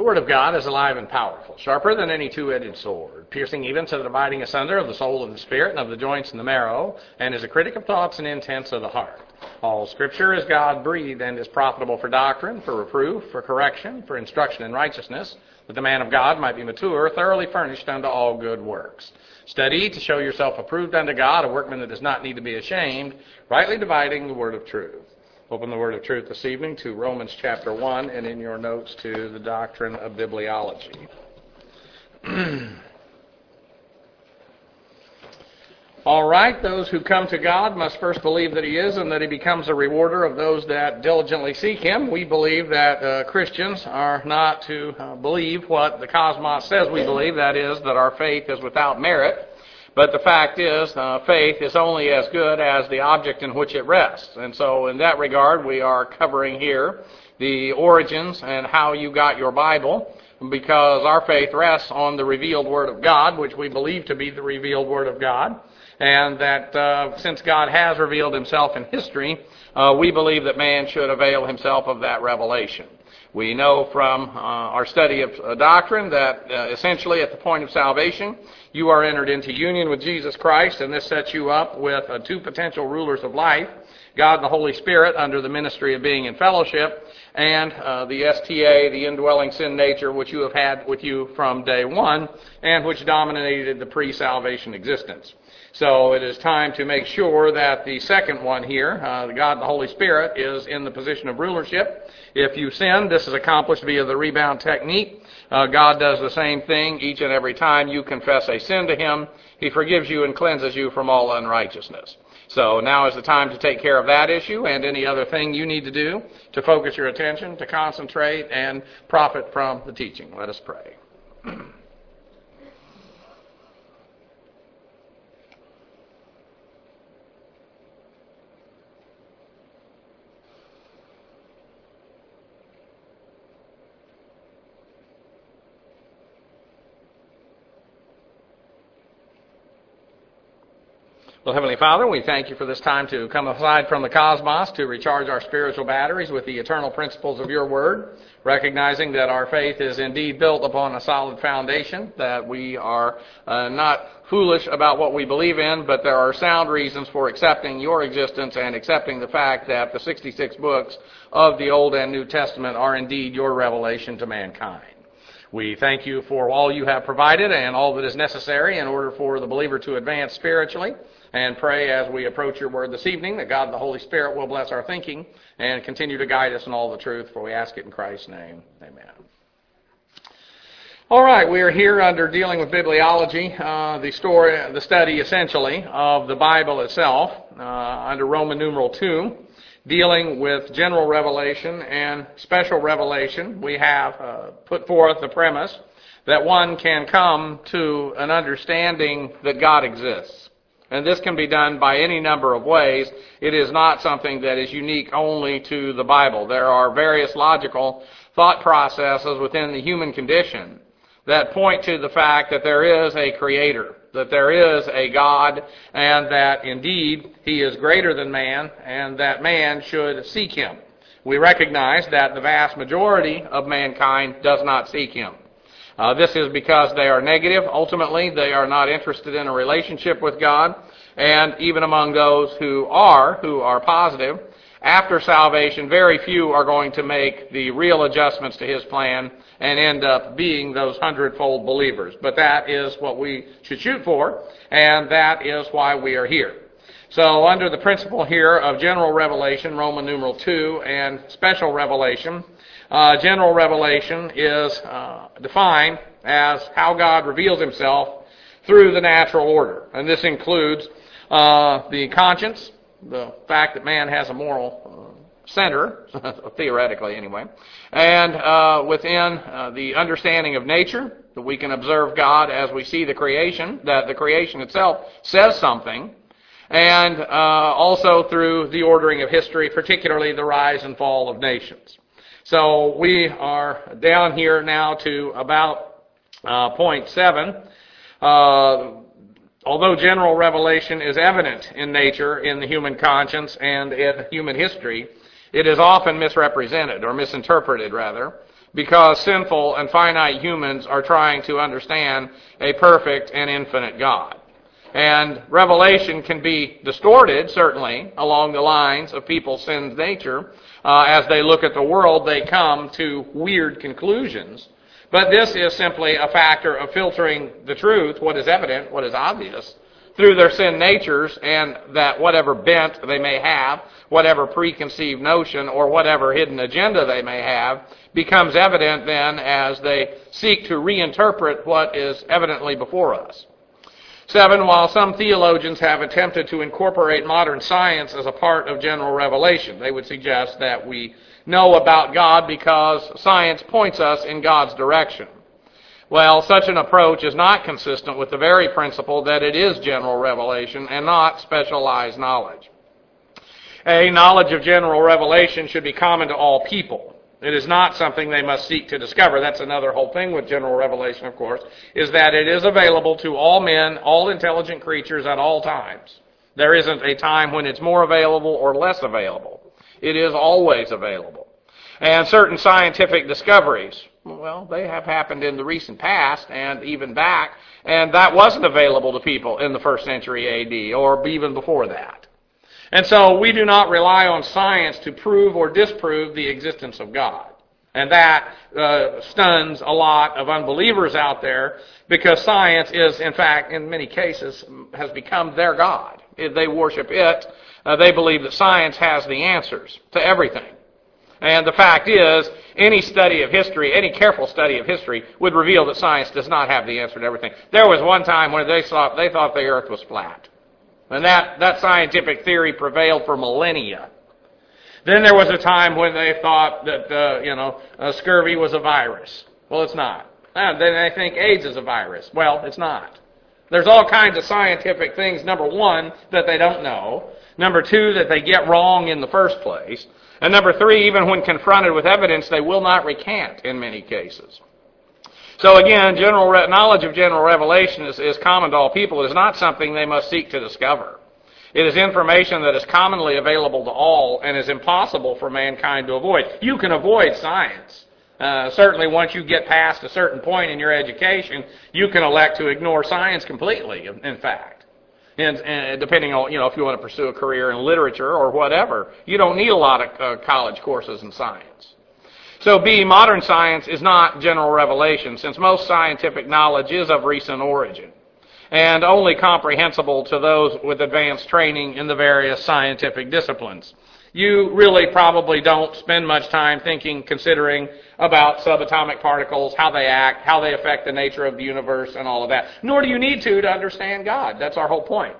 The Word of God is alive and powerful, sharper than any two-edged sword, piercing even to the dividing asunder of the soul and the spirit and of the joints and the marrow, and is a critic of thoughts and intents of the heart. All Scripture is God-breathed and is profitable for doctrine, for reproof, for correction, for instruction in righteousness, that the man of God might be mature, thoroughly furnished unto all good works. Study to show yourself approved unto God, a workman that does not need to be ashamed, rightly dividing the word of truth. Open the word of truth this evening to Romans chapter 1, and in your notes to the doctrine of bibliology. All right, those who come to God must first believe that He is and that He becomes a rewarder of those that diligently seek Him. We believe that Christians are not to believe what the cosmos says we believe, that is, that our faith is without merit. But the fact is, faith is only as good as the object in which it rests. And so in that regard, we are covering here the origins and how you got your Bible, because our faith rests on the revealed Word of God, which we believe to be the revealed Word of God. And that since God has revealed Himself in history, we believe that man should avail himself of that revelation. We know from our study of doctrine that essentially at the point of salvation, you are entered into union with Jesus Christ, and this sets you up with two potential rulers of life, God and the Holy Spirit under the ministry of being in fellowship, and the STA, the indwelling sin nature, which you have had with you from day one, and which dominated the pre-salvation existence. So it is time to make sure that the second one here, the God and the Holy Spirit, is in the position of rulership. If you sin, this is accomplished via the rebound technique. God does the same thing each and every time you confess a sin to Him. He forgives you and cleanses you from all unrighteousness. So now is the time to take care of that issue and any other thing you need to do to focus your attention, to concentrate, and profit from the teaching. Let us pray. Well, Heavenly Father, we thank You for this time to come aside from the cosmos to recharge our spiritual batteries with the eternal principles of Your Word, recognizing that our faith is indeed built upon a solid foundation, that we are not foolish about what we believe in, but there are sound reasons for accepting Your existence and accepting the fact that the 66 books of the Old and New Testament are indeed Your revelation to mankind. We thank You for all You have provided and all that is necessary in order for the believer to advance spiritually, and pray as we approach Your Word this evening that God and the Holy Spirit will bless our thinking and continue to guide us in all the truth, for we ask it in Christ's name. Amen. All right, we are here under dealing with bibliology, the study essentially of the Bible itself, under Roman numeral 2. Dealing with general revelation and special revelation, we have put forth the premise that one can come to an understanding that God exists. And this can be done by any number of ways. It is not something that is unique only to the Bible. There are various logical thought processes within the human condition that point to the fact that there is a Creator, that there is a God, and that indeed He is greater than man, and that man should seek Him. We recognize that the vast majority of mankind does not seek Him. This is because they are negative. Ultimately, they are not interested in a relationship with God. And even among those who are positive, after salvation, very few are going to make the real adjustments to His plan and end up being those 100-fold believers. But that is what we should shoot for, and that is why we are here. So under the principle here of general revelation, Roman numeral 2, and special revelation, general revelation is defined as how God reveals Himself through the natural order. And this includes the conscience, the fact that man has a moral center, theoretically anyway, and within the understanding of nature, that we can observe God as we see the creation, that the creation itself says something, and also through the ordering of history, particularly the rise and fall of nations. So we are down here now to about point 7. Although general revelation is evident in nature, in the human conscience, and in human history, it is often misrepresented, or misinterpreted rather, because sinful and finite humans are trying to understand a perfect and infinite God. And revelation can be distorted, certainly, along the lines of people's sin nature. As they look at the world, they come to weird conclusions. But this is simply a factor of filtering the truth, what is evident, what is obvious, through their sin natures, and that whatever bent they may have, whatever preconceived notion, or whatever hidden agenda they may have, becomes evident then as they seek to reinterpret what is evidently before us. 7, while some theologians have attempted to incorporate modern science as a part of general revelation, they would suggest that we know about God because science points us in God's direction. Well, such an approach is not consistent with the very principle that it is general revelation and not specialized knowledge. A knowledge of general revelation should be common to all people. It is not something they must seek to discover. That's another whole thing with general revelation, of course, is that it is available to all men, all intelligent creatures at all times. There isn't a time when it's more available or less available. It is always available. And certain scientific discoveries, well, they have happened in the recent past and even back, and that wasn't available to people in the first century A.D. or even before that. And so we do not rely on science to prove or disprove the existence of God. And that stuns a lot of unbelievers out there because science is, in fact, in many cases, has become their God. They worship it. They believe that science has the answers to everything. And the fact is, any study of history, any careful study of history, would reveal that science does not have the answer to everything. There was one time when they thought the earth was flat. And that scientific theory prevailed for millennia. Then there was a time when they thought that, scurvy was a virus. Well, it's not. Then they think AIDS is a virus. Well, it's not. There's all kinds of scientific things, number one, that they don't know. Number two, that they get wrong in the first place. And number three, even when confronted with evidence, they will not recant in many cases. So again, knowledge of general revelation is common to all people. It is not something they must seek to discover. It is information that is commonly available to all and is impossible for mankind to avoid. You can avoid science. Certainly once you get past a certain point in your education, you can elect to ignore science completely, in fact. And depending on, if you want to pursue a career in literature or whatever, you don't need a lot of college courses in science. So B, modern science is not general revelation, since most scientific knowledge is of recent origin and only comprehensible to those with advanced training in the various scientific disciplines. You really probably don't spend much time considering about subatomic particles, how they act, how they affect the nature of the universe, and all of that. Nor do you need to understand God. That's our whole point.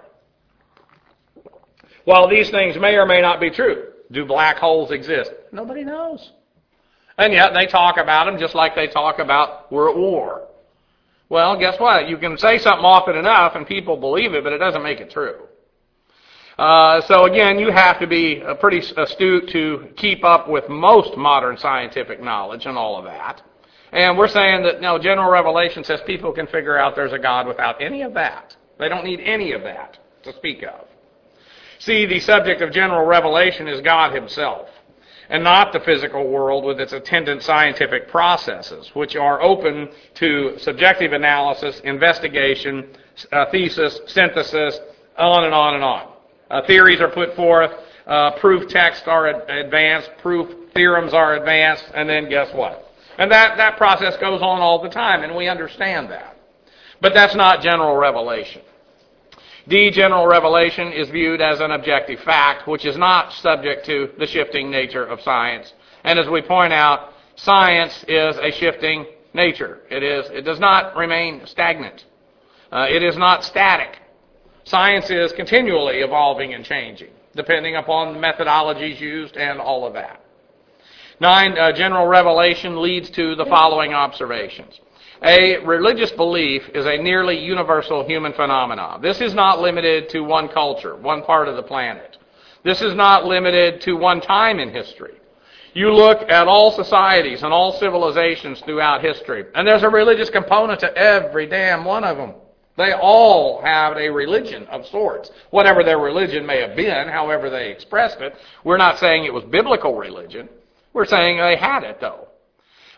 While these things may or may not be true, do black holes exist? Nobody knows. And yet they talk about them just like they talk about we're at war. Well, guess what? You can say something often enough and people believe it, but it doesn't make it true. So again, you have to be pretty astute to keep up with most modern scientific knowledge and all of that. And we're saying that general revelation says people can figure out there's a God without any of that. They don't need any of that to speak of. See, the subject of general revelation is God himself, and not the physical world with its attendant scientific processes, which are open to subjective analysis, investigation, thesis, synthesis, on and on and on. Theories are put forth, proof texts are advanced, proof theorems are advanced, and then guess what? And that process goes on all the time, and we understand that. But that's not general revelation. D, general revelation is viewed as an objective fact, which is not subject to the shifting nature of science. And as we point out, science is a shifting nature. It does not remain stagnant. It is not static. Science is continually evolving and changing, depending upon the methodologies used and all of that. 9, general revelation leads to the following observations. A, religious belief is a nearly universal human phenomenon. This is not limited to one culture, one part of the planet. This is not limited to one time in history. You look at all societies and all civilizations throughout history, and there's a religious component to every damn one of them. They all have a religion of sorts. Whatever their religion may have been, however they expressed it. We're not saying it was biblical religion. We're saying they had it, though.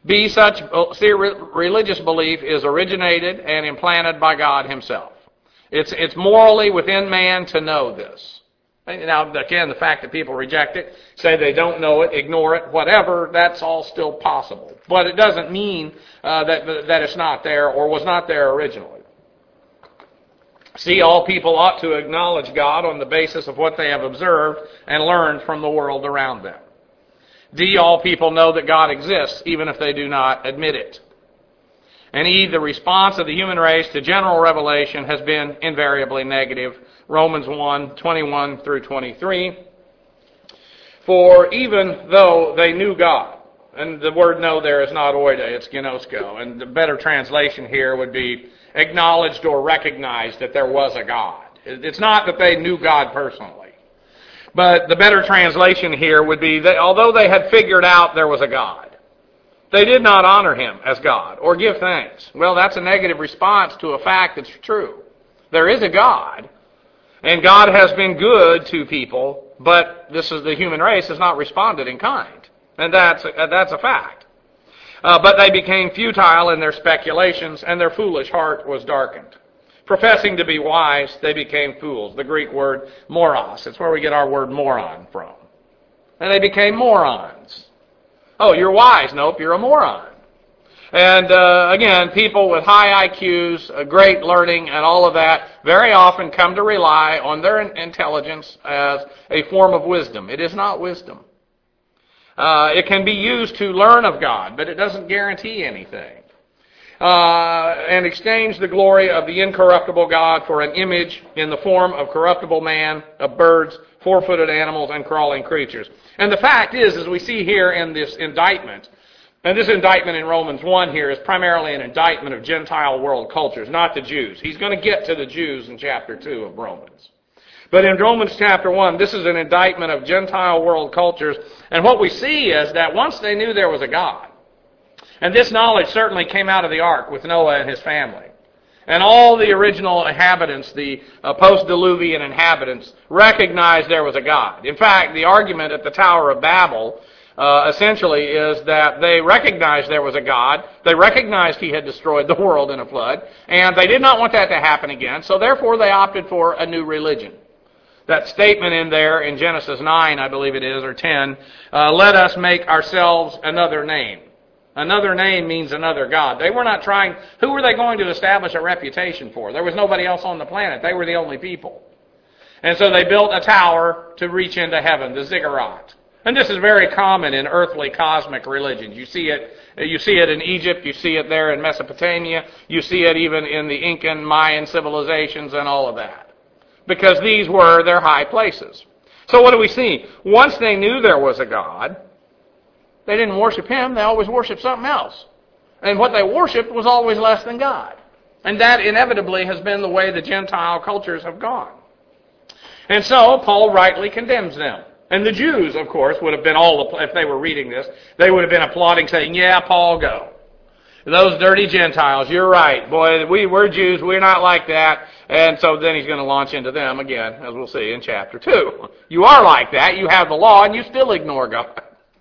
B, such religious belief is originated and implanted by God himself. It's morally within man to know this. Now, again, the fact that people reject it, say they don't know it, ignore it, whatever, that's all still possible. But it doesn't mean that it's not there or was not there originally. C, all people ought to acknowledge God on the basis of what they have observed and learned from the world around them. D, all people know that God exists, even if they do not admit it. And E, the response of the human race to general revelation has been invariably negative. Romans 1:21 through 23. For even though they knew God, and the word know there is not oida, it's gnosko, and the better translation here would be acknowledged or recognized that there was a God. It's not that they knew God personally. But the better translation here would be that although they had figured out there was a God, they did not honor him as God or give thanks. Well, that's a negative response to a fact that's true. There is a God, and God has been good to people, but the human race has not responded in kind. And that's a fact. But they became futile in their speculations, and their foolish heart was darkened. Professing to be wise, they became fools. The Greek word moros. It's where we get our word moron from. And they became morons. Oh, you're wise. Nope, you're a moron. And again, people with high IQs, great learning, and all of that very often come to rely on their intelligence as a form of wisdom. It is not wisdom. It can be used to learn of God, but it doesn't guarantee anything. And exchange the glory of the incorruptible God for an image in the form of corruptible man, of birds, four-footed animals, and crawling creatures. And the fact is, as we see here in this indictment, and this indictment in Romans 1 here is primarily an indictment of Gentile world cultures, not the Jews. He's going to get to the Jews in chapter 2 of Romans. But in Romans chapter 1, this is an indictment of Gentile world cultures. And what we see is that once they knew there was a God, and this knowledge certainly came out of the ark with Noah and his family, and all the original inhabitants, the post-Diluvian inhabitants, recognized there was a God. In fact, the argument at the Tower of Babel essentially is that they recognized there was a God, they recognized he had destroyed the world in a flood, and they did not want that to happen again, so therefore they opted for a new religion. That statement in there in Genesis 9, I believe it is, or 10, let us make ourselves another name. Another name means another God. They were not trying, who were they going to establish a reputation for? There was nobody else on the planet. They were the only people. And so they built a tower to reach into heaven, the ziggurat. And this is very common in earthly cosmic religions. You see it in Egypt, you see it there in Mesopotamia, you see it even in the Incan, Mayan civilizations and all of that. Because these were their high places. So what do we see? Once they knew there was a God, they didn't worship him, they always worshiped something else. And what they worshiped was always less than God. And that inevitably has been the way the Gentile cultures have gone. And so Paul rightly condemns them. And the Jews, of course, would have been if they were reading this, they would have been applauding, saying, yeah, Paul, go. Those dirty Gentiles, you're right. Boy, we're Jews, we're not like that. And so then he's going to launch into them again, as we'll see in chapter 2. You are like that, you have the law, and you still ignore God.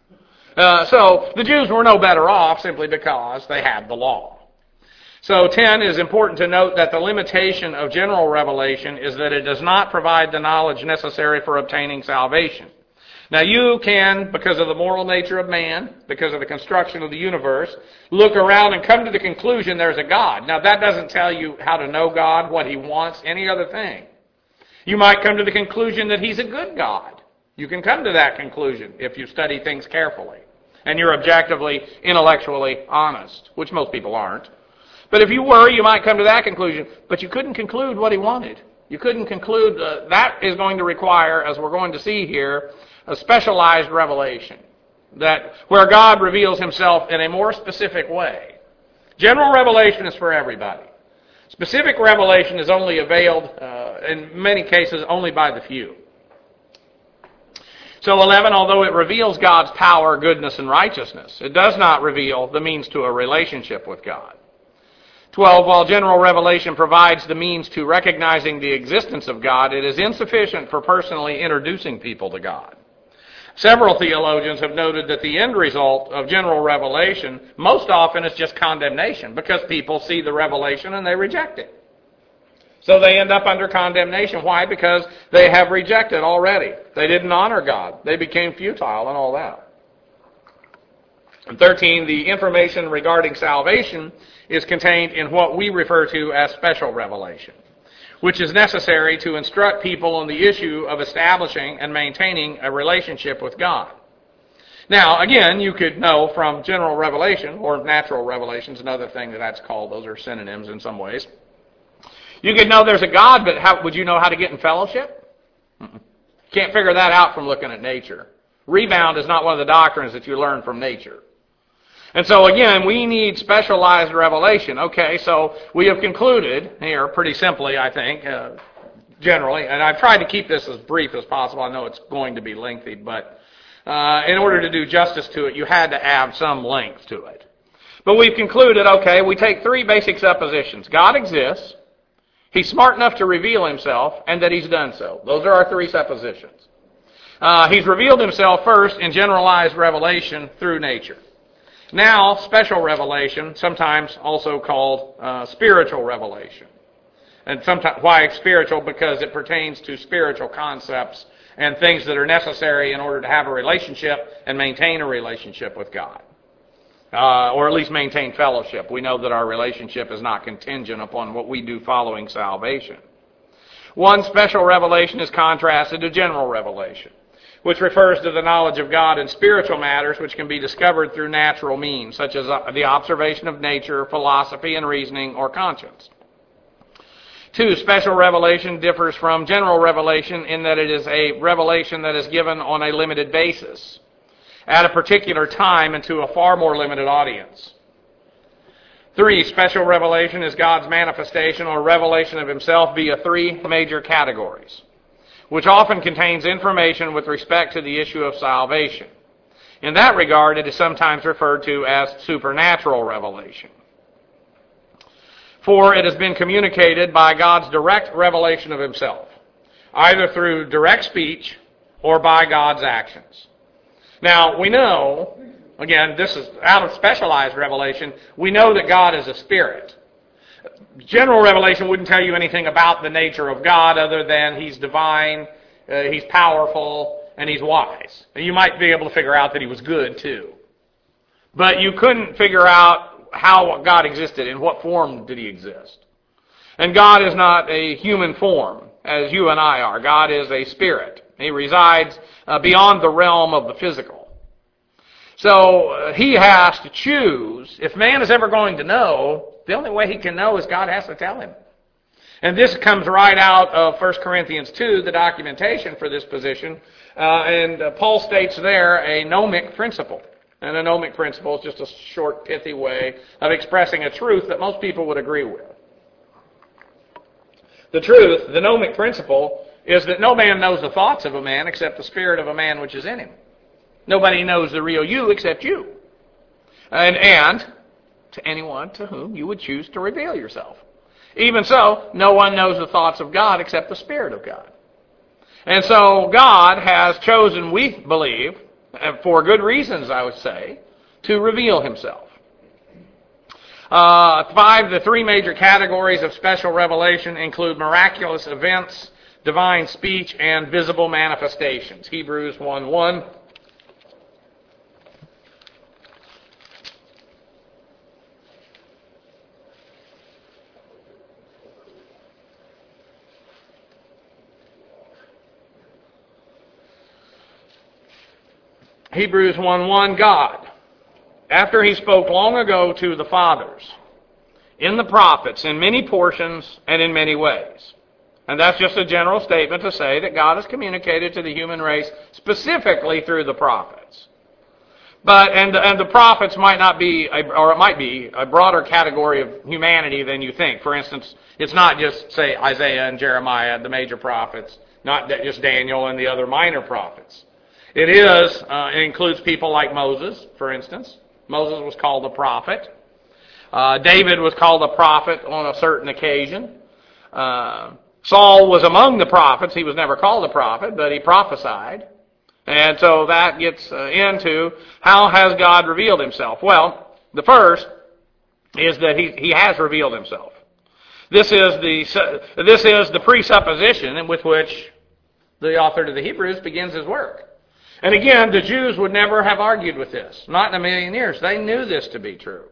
So the Jews were no better off simply because they had the law. So 10 is important to note that the limitation of general revelation is that it does not provide the knowledge necessary for obtaining salvation. Now you can, because of the moral nature of man, because of the construction of the universe, look around and come to the conclusion there's a God. Now that doesn't tell you how to know God, what he wants, any other thing. You might come to the conclusion that he's a good God. You can come to that conclusion if you study things carefully and you're objectively, intellectually honest, which most people aren't. But if you were, you might come to that conclusion, but you couldn't conclude what he wanted. You couldn't conclude, that is going to require, as we're going to see here, a specialized revelation, that where God reveals himself in a more specific way. General revelation is for everybody. Specific revelation is only availed, in many cases, only by the few. So 11, although it reveals God's power, goodness, and righteousness, it does not reveal the means to a relationship with God. 12, while general revelation provides the means to recognizing the existence of God, it is insufficient for personally introducing people to God. Several theologians have noted that the end result of general revelation most often is just condemnation, because people see the revelation and they reject it. So they end up under condemnation. Why? Because they have rejected already. They didn't honor God. They became futile and all that. And 13, the information regarding salvation is contained in what we refer to as special revelation, which is necessary to instruct people on the issue of establishing and maintaining a relationship with God. Now, again, you could know from general revelation, or natural revelation is another thing that's called. Those are synonyms in some ways. You could know there's a God, but how would you know how to get in fellowship? Can't figure that out from looking at nature. Rebound is not one of the doctrines that you learn from nature. And so again, we need specialized revelation. Okay, so we have concluded here, pretty simply, I think, generally, and I've tried to keep this as brief as possible. I know it's going to be lengthy, but in order to do justice to it, you had to add some length to it. But we've concluded, okay, we take three basic suppositions. God exists, He's smart enough to reveal Himself, and that He's done so. Those are our three suppositions. He's revealed Himself first in generalized revelation through nature. Now, special revelation, sometimes also called spiritual revelation. And sometimes, why spiritual? Because it pertains to spiritual concepts and things that are necessary in order to have a relationship and maintain a relationship with God. Or at least maintain fellowship. We know that our relationship is not contingent upon what we do following salvation. One special revelation is contrasted to general revelation, which refers to the knowledge of God in spiritual matters which can be discovered through natural means, such as the observation of nature, philosophy and reasoning, or conscience. 2, special revelation differs from general revelation in that it is a revelation that is given on a limited basis, at a particular time and to a far more limited audience. 3, special revelation is God's manifestation or revelation of Himself via three major categories, which often contains information with respect to the issue of salvation. In that regard, it is sometimes referred to as supernatural revelation. 4, it has been communicated by God's direct revelation of Himself, either through direct speech or by God's actions. Now, we know, again, this is out of specialized revelation, we know that God is a spirit. General revelation wouldn't tell you anything about the nature of God other than He's divine, He's powerful, and He's wise. And you might be able to figure out that He was good, too. But you couldn't figure out how God existed, in what form did He exist. And God is not a human form, as you and I are. God is a spirit. He resides beyond the realm of the physical. So He has to choose. If man is ever going to know, the only way he can know is God has to tell him. And this comes right out of 1 Corinthians 2, the documentation for this position. And Paul states there a gnomic principle. And a gnomic principle is just a short, pithy way of expressing a truth that most people would agree with. The truth, the gnomic principle, is that no man knows the thoughts of a man except the spirit of a man which is in him. Nobody knows the real you except you. And to anyone to whom you would choose to reveal yourself. Even so, no one knows the thoughts of God except the Spirit of God. And so God has chosen, we believe, for good reasons, I would say, to reveal Himself. 5, the three major categories of special revelation include miraculous events, divine speech, and visible manifestations. Hebrews 1:1. Hebrews 1:1, God, after He spoke long ago to the fathers, in the prophets, in many portions and in many ways. And that's just a general statement to say that God has communicated to the human race specifically through the prophets. And the prophets might not be, or it might be, a broader category of humanity than you think. For instance, it's not just, say, Isaiah and Jeremiah, the major prophets, not just Daniel and the other minor prophets. It includes people like Moses, for instance. Moses was called a prophet. David was called a prophet on a certain occasion. Saul was among the prophets. He was never called a prophet, but he prophesied. And so that gets into how has God revealed himself. Well, the first is that he has revealed himself. This is the presupposition with which the author to the Hebrews begins his work. And again, the Jews would never have argued with this. Not in a million years. They knew this to be true.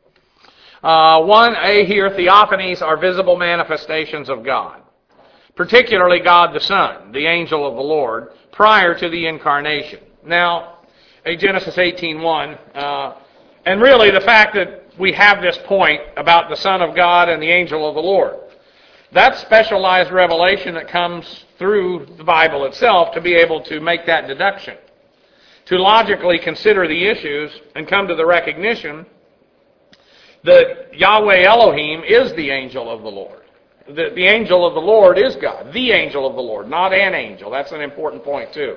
Here, theophanies are visible manifestations of God. Particularly God the Son, the angel of the Lord, prior to the incarnation. Now, Genesis 18:1, and really the fact that we have this point about the Son of God and the angel of the Lord, that's specialized revelation that comes through the Bible itself to be able to make that deduction, to logically consider the issues and come to the recognition that Yahweh Elohim is the angel of the Lord. The angel of the Lord is God. The angel of the Lord, not an angel. That's an important point too.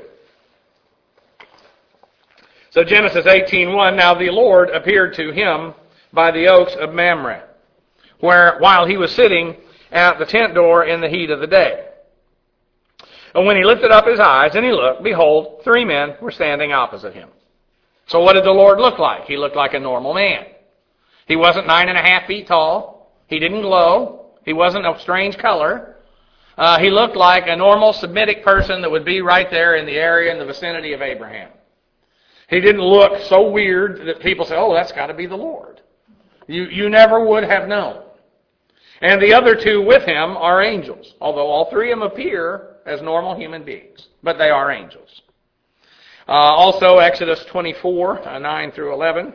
So Genesis 18:1, now the Lord appeared to him by the oaks of Mamre, while he was sitting at the tent door in the heat of the day. And when he lifted up his eyes and he looked, behold, 3 men were standing opposite him. So what did the Lord look like? He looked like a normal man. He wasn't 9.5 feet tall. He didn't glow. He wasn't of strange color. He looked like a normal Semitic person that would be right there in the area in the vicinity of Abraham. He didn't look so weird that people say, oh, that's got to be the Lord. You never would have known. And the other 2 with him are angels, although all 3 of them appear as normal human beings, but they are angels. Also, Exodus 24, 9 through 11.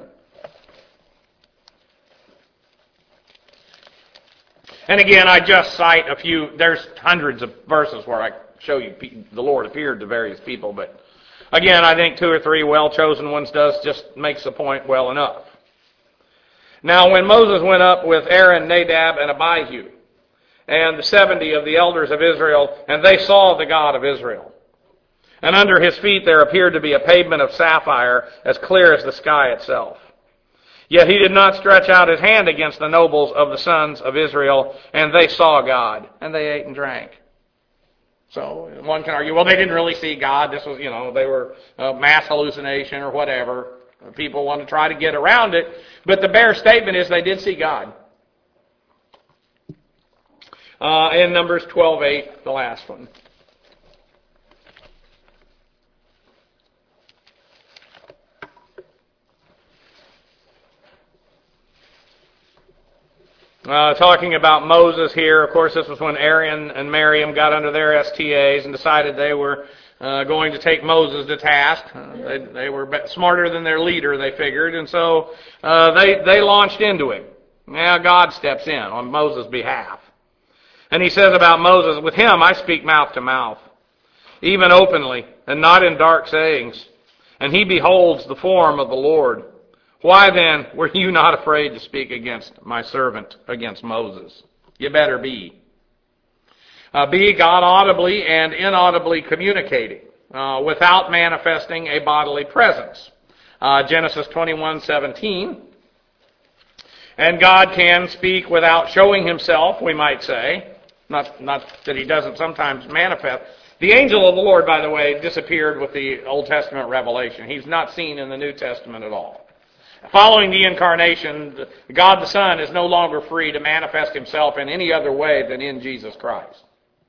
And again, I just cite a few. There's hundreds of verses where I show you the Lord appeared to various people. But again, I think 2 or 3 well-chosen ones just makes the point well enough. Now, when Moses went up with Aaron, Nadab, and Abihu, and the 70 of the elders of Israel, and they saw the God of Israel. And under his feet there appeared to be a pavement of sapphire, as clear as the sky itself. Yet he did not stretch out his hand against the nobles of the sons of Israel, and they saw God, and they ate and drank. So one can argue, well, they didn't really see God. This was, they were a mass hallucination or whatever. People want to try to get around it. But the bare statement is they did see God. In Numbers 12:8, the last one. Talking about Moses here, of course, this was when Aaron and Miriam got under their STAs and decided they were going to take Moses to task. They were smarter than their leader, they figured, and so they launched into him. Now God steps in on Moses' behalf. And he says about Moses, with him I speak mouth to mouth, even openly, and not in dark sayings. And he beholds the form of the Lord. Why then were you not afraid to speak against my servant, against Moses? You better be. Be God audibly and inaudibly communicating without manifesting a bodily presence. Genesis 21:17. And God can speak without showing himself, we might say. Not that he doesn't sometimes manifest. The angel of the Lord, by the way, disappeared with the Old Testament revelation. He's not seen in the New Testament at all. Following the incarnation, God the Son is no longer free to manifest himself in any other way than in Jesus Christ.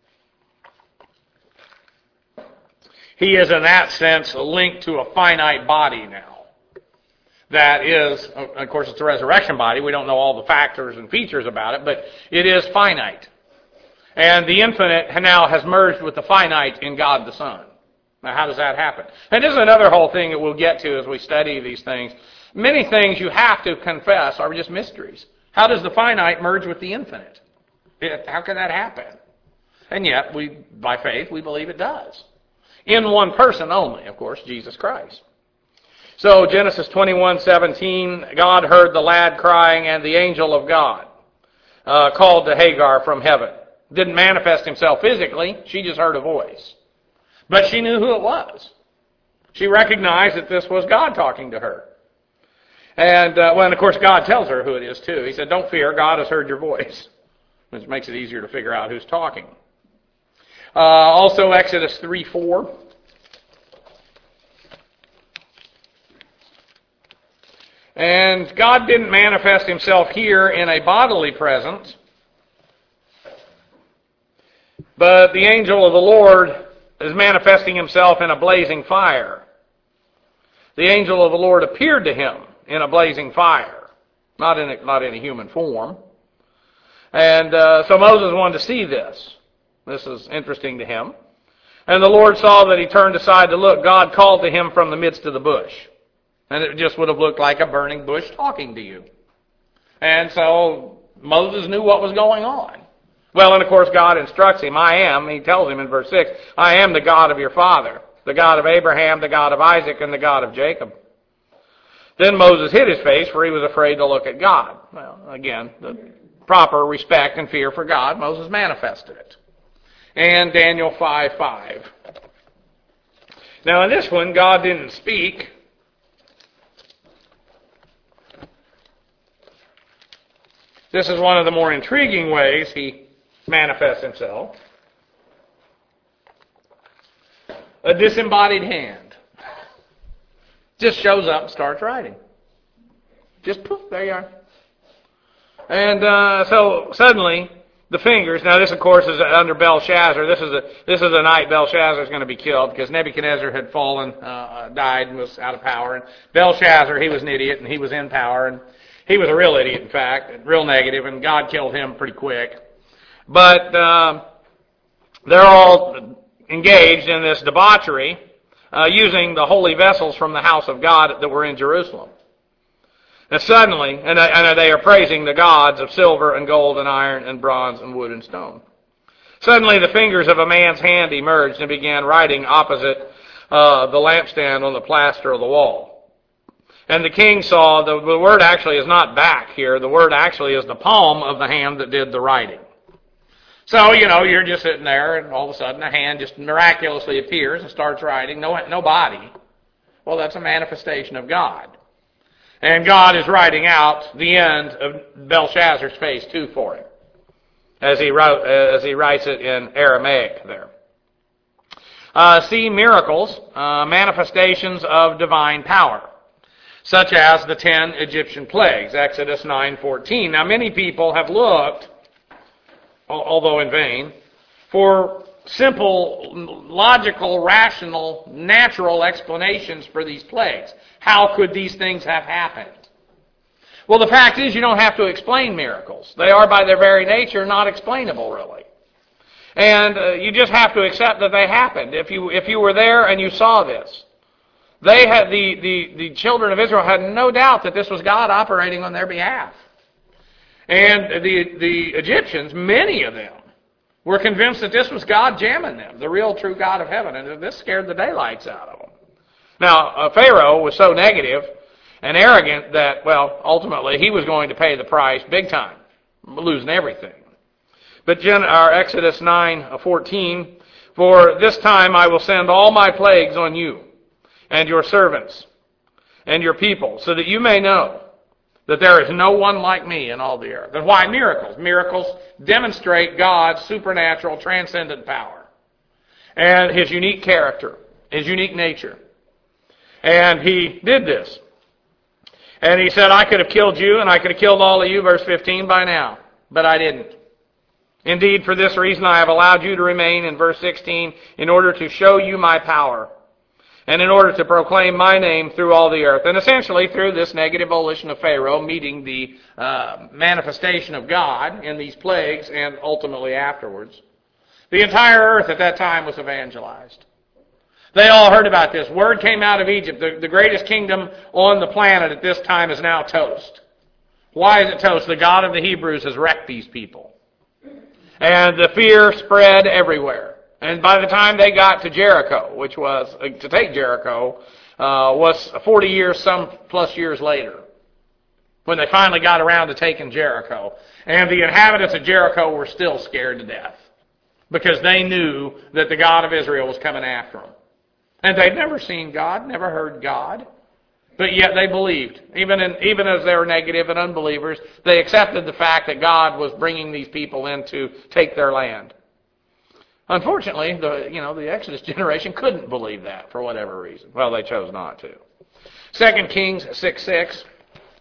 He is, in that sense, linked to a finite body now. That is, of course, it's a resurrection body. We don't know all the factors and features about it, but it is finite. And the infinite now has merged with the finite in God the Son. Now, how does that happen? And this is another whole thing that we'll get to as we study these things. Many things you have to confess are just mysteries. How does the finite merge with the infinite? How can that happen? And yet, by faith, we believe it does. In one person only, of course, Jesus Christ. So, Genesis 21:17, God heard the lad crying, and the angel of God called to Hagar from heaven. Didn't manifest himself physically, she just heard a voice. But she knew who it was. She recognized that this was God talking to her. And, of course, God tells her who it is, too. He said, don't fear, God has heard your voice. Which makes it easier to figure out who's talking. Also, Exodus 3:4. And God didn't manifest himself here in a bodily presence, but the angel of the Lord is manifesting himself in a blazing fire. The angel of the Lord appeared to him in a blazing fire, not in a human form. And so Moses wanted to see this. This is interesting to him. And the Lord saw that he turned aside to look. God called to him from the midst of the bush. And it just would have looked like a burning bush talking to you. And so Moses knew what was going on. Well, and of course God instructs him. He tells him in verse 6, I am the God of your father, the God of Abraham, the God of Isaac, and the God of Jacob. Then Moses hid his face, for he was afraid to look at God. Well, again, the proper respect and fear for God, Moses manifested it. And Daniel 5:5. Now in this one, God didn't speak. This is one of the more intriguing ways he manifests himself. A disembodied hand just shows up and starts writing. Just poof, there you are. And so suddenly the fingers. Now this, of course, is under Belshazzar. This is the night Belshazzar is going to be killed because Nebuchadnezzar had fallen, died, and was out of power. And Belshazzar, he was an idiot and he was in power, and he was a real idiot, in fact, real negative, and God killed him pretty quick. But they're all engaged in this debauchery, using the holy vessels from the house of God that were in Jerusalem. And suddenly, and they are praising the gods of silver and gold and iron and bronze and wood and stone. Suddenly the fingers of a man's hand emerged and began writing opposite the lampstand on the plaster of the wall. And the king saw, the word actually is not back here, the word actually is the palm of the hand that did the writing. So, you're just sitting there, and all of a sudden a hand just miraculously appears and starts writing. No body. Well, that's a manifestation of God. And God is writing out the end of Belshazzar's face too for him, as he writes it in Aramaic there. See miracles, manifestations of divine power, such as the 10 Egyptian plagues, Exodus 9:14. Now, many people have looked, although in vain, for simple, logical, rational, natural explanations for these plagues. How could these things have happened? Well, the fact is you don't have to explain miracles. They are by their very nature not explainable, really. And you just have to accept that they happened. If you were there and you saw this, they had the children of Israel had no doubt that this was God operating on their behalf. And the Egyptians, many of them, were convinced that this was God jamming them, the real true God of heaven, and this scared the daylights out of them. Now, Pharaoh was so negative and arrogant that, well, ultimately he was going to pay the price big time, losing everything. But Exodus 9:14, for this time I will send all my plagues on you and your servants and your people, so that you may know that there is no one like me in all the earth. And why miracles? Miracles demonstrate God's supernatural, transcendent power and His unique character, His unique nature. And He did this. And He said, I could have killed you and I could have killed all of you, verse 15, by now. But I didn't. Indeed, for this reason I have allowed you to remain, in verse 16, in order to show you my power, and in order to proclaim my name through all the earth. And essentially through this negative volition of Pharaoh meeting the manifestation of God in these plagues and ultimately afterwards, the entire earth at that time was evangelized. They all heard about this. Word came out of Egypt. The greatest kingdom on the planet at this time is now toast. Why is it toast? The God of the Hebrews has wrecked these people. And the fear spread everywhere. And by the time they got to Jericho, which was, to take Jericho, was 40 years, some plus years later, when they finally got around to taking Jericho. And the inhabitants of Jericho were still scared to death, because they knew that the God of Israel was coming after them. And they'd never seen God, never heard God, but yet they believed. Even as they were negative and unbelievers, they accepted the fact that God was bringing these people in to take their land. Unfortunately, the Exodus generation couldn't believe that for whatever reason. Well, they chose not to. 2 Kings 6:6.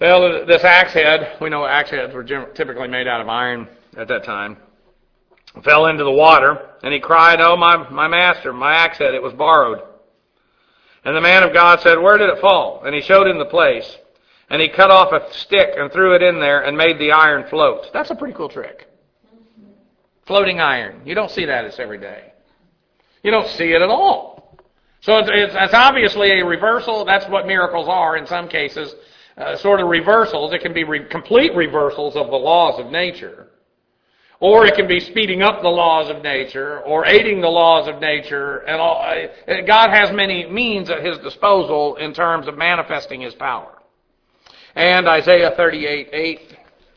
Well, this axe head, we know axe heads were typically made out of iron at that time, fell into the water, and he cried, "Oh, my master, my axe head, it was borrowed." And the man of God said, "Where did it fall?" And he showed him the place. And he cut off a stick and threw it in there and made the iron float. That's a pretty cool trick. Floating iron. You don't see that every day. You don't see it at all. So it's obviously a reversal. That's what miracles are in some cases. Sort of reversals. It can be complete reversals of the laws of nature. Or it can be speeding up the laws of nature or aiding the laws of nature. And all. God has many means at His disposal in terms of manifesting His power. And Isaiah 38:8.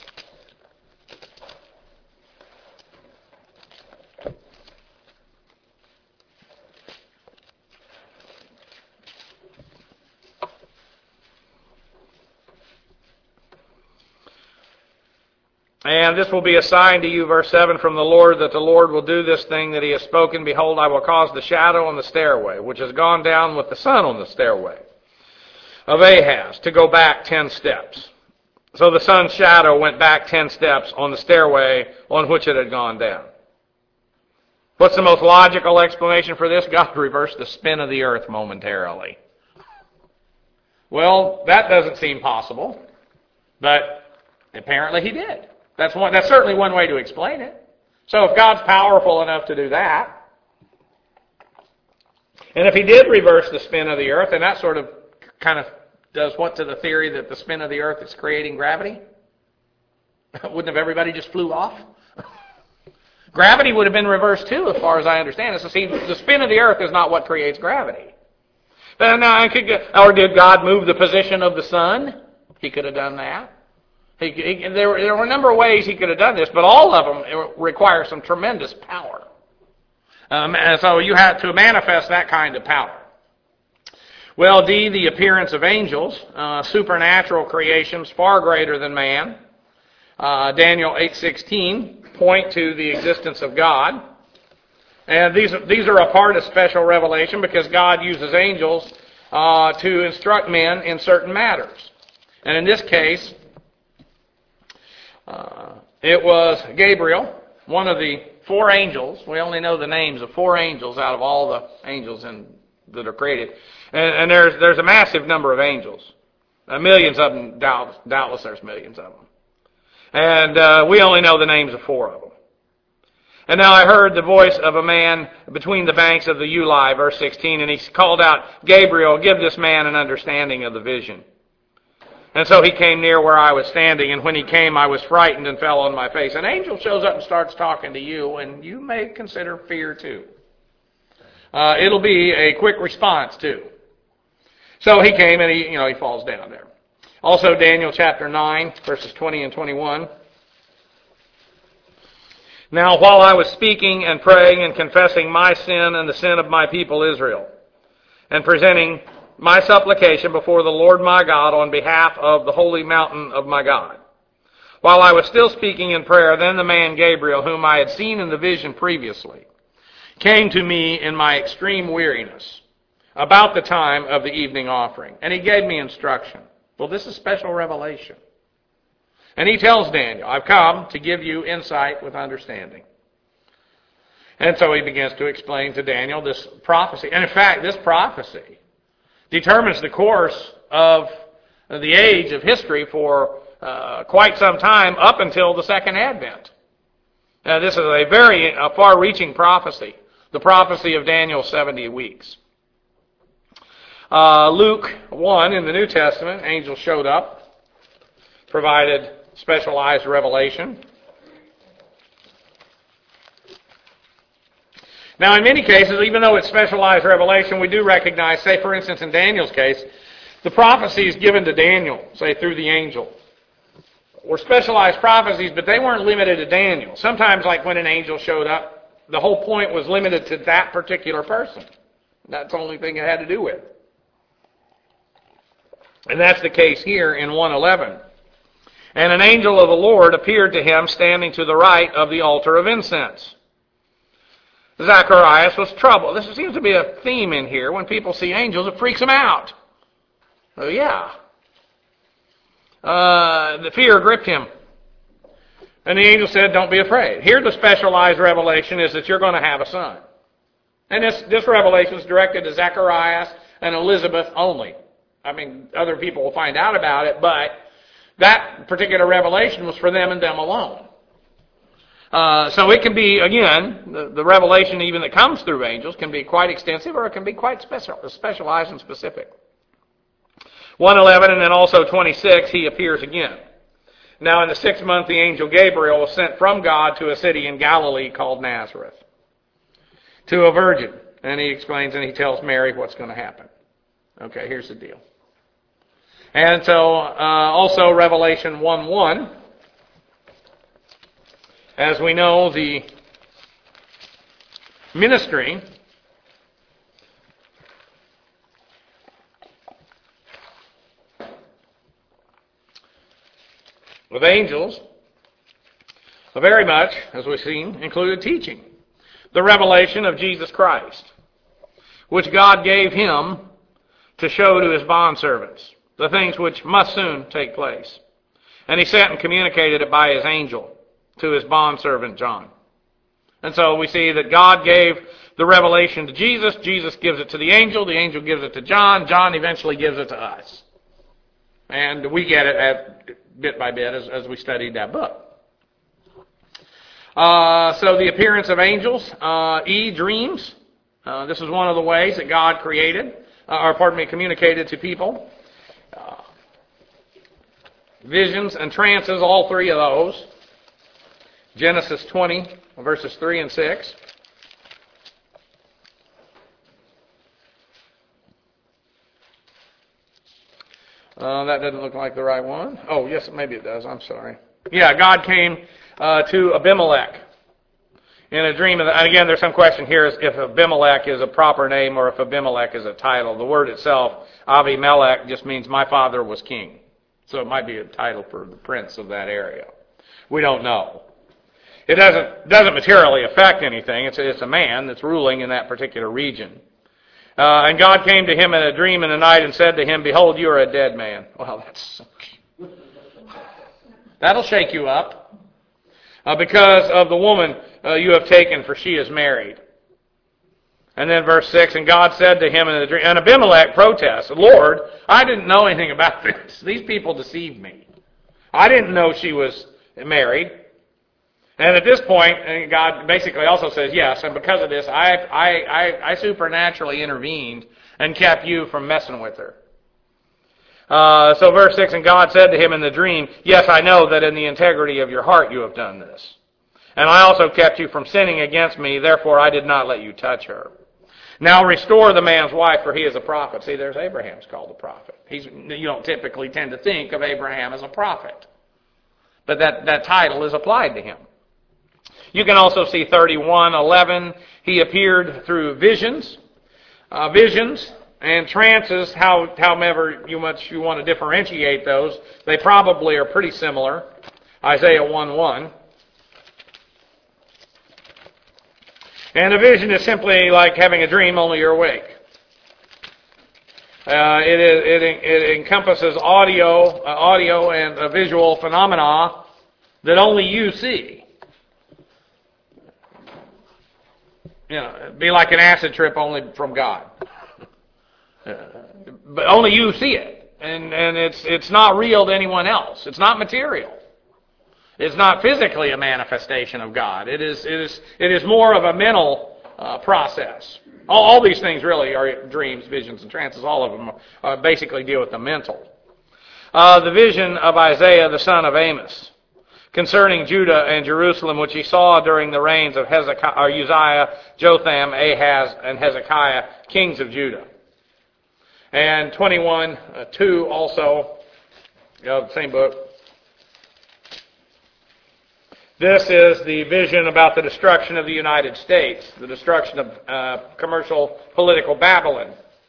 And this will be a sign to you, verse 7, from the Lord, that the Lord will do this thing that He has spoken. Behold, I will cause the shadow on the stairway, which has gone down with the sun on the stairway, of Ahaz, to go back 10 steps. So the sun's shadow went back 10 steps on the stairway on which it had gone down. What's the most logical explanation for this? God reversed the spin of the earth momentarily. Well, that doesn't seem possible, but apparently He did. That's certainly one way to explain it. So if God's powerful enough to do that, and if He did reverse the spin of the earth, and that sort of kind of does what to the theory that the spin of the earth is creating gravity? Wouldn't have everybody just flew off? Gravity would have been reversed too, as far as I understand it. So see, the spin of the earth is not what creates gravity. But now, or did God move the position of the sun? He could have done that. There were a number of ways He could have done this, but all of them require some tremendous power. And so you have to manifest that kind of power. Well, D, the appearance of angels, supernatural creations far greater than man. Daniel 8:16 point to the existence of God. And these are a part of special revelation because God uses angels to instruct men in certain matters. And in this case, it was Gabriel, one of the 4 angels. We only know the names of 4 angels out of all the angels that are created. And there's a massive number of angels. Millions of them, doubtless there's millions of them. And we only know the names of 4 of them. And now I heard the voice of a man between the banks of the Ulai, verse 16, and he called out, "Gabriel, give this man an understanding of the vision." And so he came near where I was standing, and when he came, I was frightened and fell on my face. An angel shows up and starts talking to you, and you may consider fear too. It'll be a quick response too. So he came and he falls down there. Also Daniel chapter 9, verses 20 and 21. Now while I was speaking and praying and confessing my sin and the sin of my people Israel, and presenting my supplication before the Lord my God on behalf of the holy mountain of my God. While I was still speaking in prayer, then the man Gabriel, whom I had seen in the vision previously, came to me in my extreme weariness about the time of the evening offering. And he gave me instruction. Well, this is special revelation. And he tells Daniel, "I've come to give you insight with understanding." And so he begins to explain to Daniel this prophecy. And in fact, this prophecy determines the course of the age of history for quite some time up until the Second Advent. Now, this is a very far-reaching prophecy, the prophecy of Daniel's 70 weeks. Luke 1 in the New Testament, angels showed up, provided specialized revelation. Now, in many cases, even though it's specialized revelation, we do recognize, say, for instance, in Daniel's case, the prophecies given to Daniel, say, through the angel, were specialized prophecies, but they weren't limited to Daniel. Sometimes, like when an angel showed up, the whole point was limited to that particular person. That's the only thing it had to do with. And that's the case here in 1:11. And an angel of the Lord appeared to him standing to the right of the altar of incense. Zacharias was troubled. This seems to be a theme in here. When people see angels, it freaks them out. Oh, yeah. the fear gripped him. And the angel said, don't be afraid. Here the specialized revelation is that you're going to have a son. And this revelation is directed to Zacharias and Elizabeth only. I mean, other people will find out about it, but that particular revelation was for them and them alone. So it can be, again, the revelation even that comes through angels can be quite extensive or it can be quite specialized and specific. 1:11 and then also 26, he appears again. Now in the 6th month, the angel Gabriel was sent from God to a city in Galilee called Nazareth, to a virgin. And he explains and he tells Mary what's going to happen. Okay, here's the deal. And so also Revelation 1:1, as we know, the ministry of angels very much, as we've seen, included teaching the revelation of Jesus Christ, which God gave him to show to his bondservants the things which must soon take place. And he sent and communicated it by his angel to his bondservant John. And so we see that God gave the revelation to Jesus. Jesus gives it to the angel gives it to John. John eventually gives it to us. And we get it bit by bit as we studied that book. So the appearance of angels, dreams. This is one of the ways that God communicated to people. Visions and trances, all three of those. Genesis 20, verses 3 and 6. That doesn't look like the right one. Oh, yes, maybe it does. I'm sorry. Yeah, God came to Abimelech in a dream. And again, there's some question here if Abimelech is a proper name or if Abimelech is a title. The word itself, Abimelech, just means my father was king. So it might be a title for the prince of that area. We don't know. It doesn't materially affect anything. It's a man that's ruling in that particular region. And God came to him in a dream in the night and said to him, behold, you are a dead man. Well, that'll shake you up. Because of the woman you have taken, for she is married. And then verse 6, and God said to him in the dream, and Abimelech protests, Lord, I didn't know anything about this. These people deceived me. I didn't know she was married. And at this point, God basically also says, yes, and because of this, I supernaturally intervened and kept you from messing with her. So verse 6, and God said to him in the dream, yes, I know that in the integrity of your heart you have done this. And I also kept you from sinning against me, therefore I did not let you touch her. Now restore the man's wife, for he is a prophet. See, there's Abraham's called a prophet. You don't typically tend to think of Abraham as a prophet. But that title is applied to him. You can also see 31:11. He appeared through visions. Visions and trances, however you want to differentiate those, they probably are pretty similar. Isaiah 1:1. And a vision is simply like having a dream, only you're awake. It encompasses audio and visual phenomena that only you see. It'd be like an acid trip only from God. But only you see it. And it's not real to anyone else. It's not material. It's not physically a manifestation of God. It is more of a mental process. All these things really are dreams, visions, and trances. All of them basically deal with the mental. The vision of Isaiah, the son of Amos, concerning Judah and Jerusalem, which he saw during the reigns of Uzziah, Jotham, Ahaz, and Hezekiah, kings of Judah. And 21:2 also, same book. This is the vision about the destruction of the United States, the destruction of commercial political Babylon.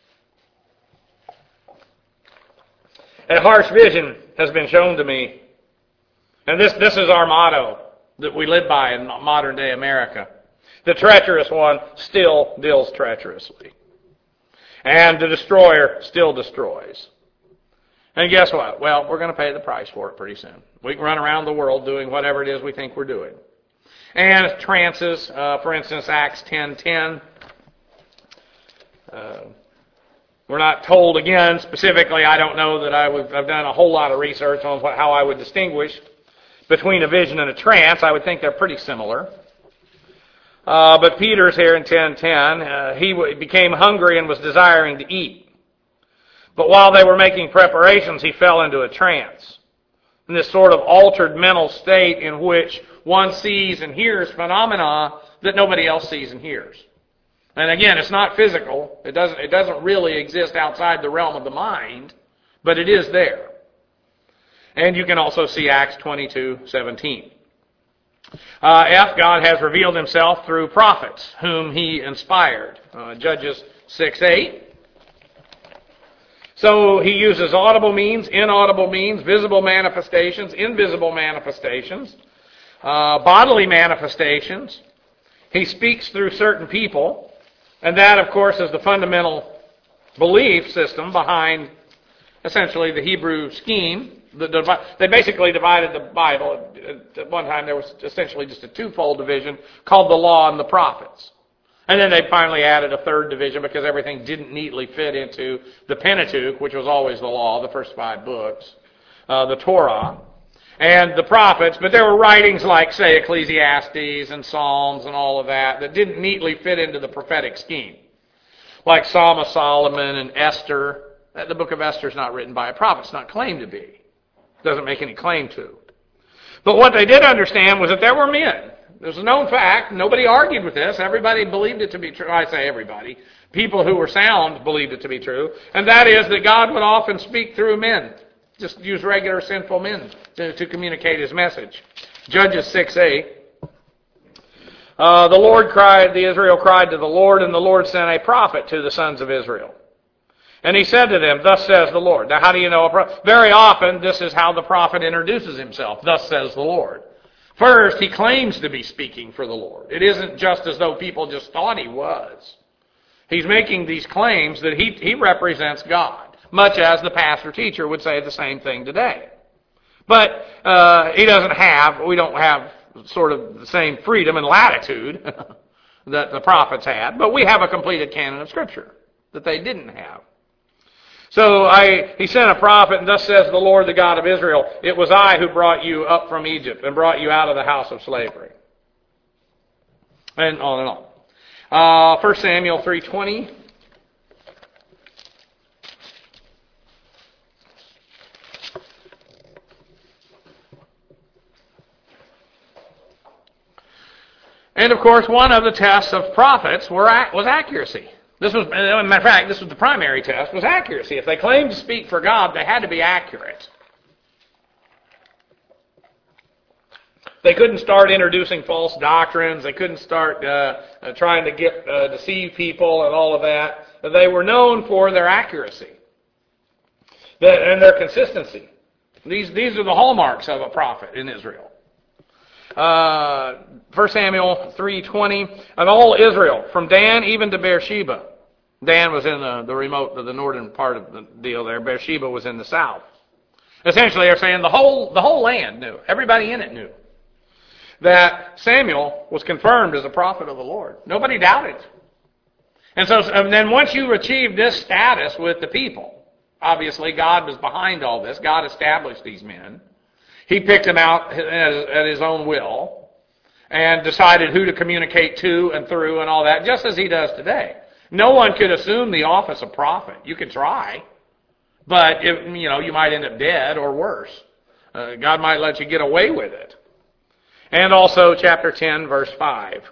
A harsh vision has been shown to me. And this is our motto that we live by in modern day America. The treacherous one still deals treacherously. And the destroyer still destroys. And guess what? Well, we're going to pay the price for it pretty soon. We can run around the world doing whatever it is we think we're doing. And trances, for instance, Acts 10:10. We're not told again specifically. I don't know that I've done a whole lot of research on how I would distinguish between a vision and a trance. I would think they're pretty similar. But Peter's here in 10:10. He became hungry and was desiring to eat. But while they were making preparations, he fell into a trance. In this sort of altered mental state in which one sees and hears phenomena that nobody else sees and hears. And again, it's not physical. It doesn't really exist outside the realm of the mind, but it is there. And you can also see Acts 22:17. God has revealed himself through prophets, whom he inspired. Judges 6:8. So he uses audible means, inaudible means, visible manifestations, invisible manifestations, bodily manifestations. He speaks through certain people. And that, of course, is the fundamental belief system behind essentially the Hebrew scheme. They basically divided the Bible. At one time there was essentially just a twofold division called the Law and the Prophets. And then they finally added a third division because everything didn't neatly fit into the Pentateuch, which was always the law, the first 5 books, the Torah, and the prophets. But there were writings like, say, Ecclesiastes and Psalms and all of that didn't neatly fit into the prophetic scheme. Like Psalm of Solomon and Esther. The book of Esther is not written by a prophet. It's not claimed to be. It doesn't make any claim to. But what they did understand was that there were men. There's a known fact. Nobody argued with this. Everybody believed it to be true. I say everybody. People who were sound believed it to be true. And that is that God would often speak through men. Just use regular sinful men to communicate his message. Judges 6:8. Israel cried to the Lord, and the Lord sent a prophet to the sons of Israel. And he said to them, "Thus says the Lord." Now, how do you know a prophet? Very often, this is how the prophet introduces himself. Thus says the Lord. First, he claims to be speaking for the Lord. It isn't just as though people just thought he was. He's making these claims that he represents God, much as the pastor-teacher would say the same thing today. But we don't have sort of the same freedom and latitude that the prophets had, but we have a completed canon of Scripture that they didn't have. So he sent a prophet, and thus says the Lord, the God of Israel, "It was I who brought you up from Egypt and brought you out of the house of slavery." And on and on. 1 Samuel 3:20. And of course, one of the tests of prophets was accuracy. As a matter of fact, this was the primary test, was accuracy. If they claimed to speak for God, they had to be accurate. They couldn't start introducing false doctrines. They couldn't start trying to deceive people and all of that. They were known for their accuracy and their consistency. These are the hallmarks of a prophet in Israel. 1 Samuel 3:20, and all Israel, from Dan even to Beersheba. Dan was in the northern part of the deal there. Beersheba was in the south. Essentially, they're saying the whole land knew. Everybody in it knew that Samuel was confirmed as a prophet of the Lord. Nobody doubted. And then once you achieve this status with the people, obviously God was behind all this. God established these men. He picked them out at his own will and decided who to communicate to and through and all that, just as he does today. No one could assume the office of prophet. You could try, but you might end up dead or worse. God might let you get away with it. And also chapter 10, verse 5.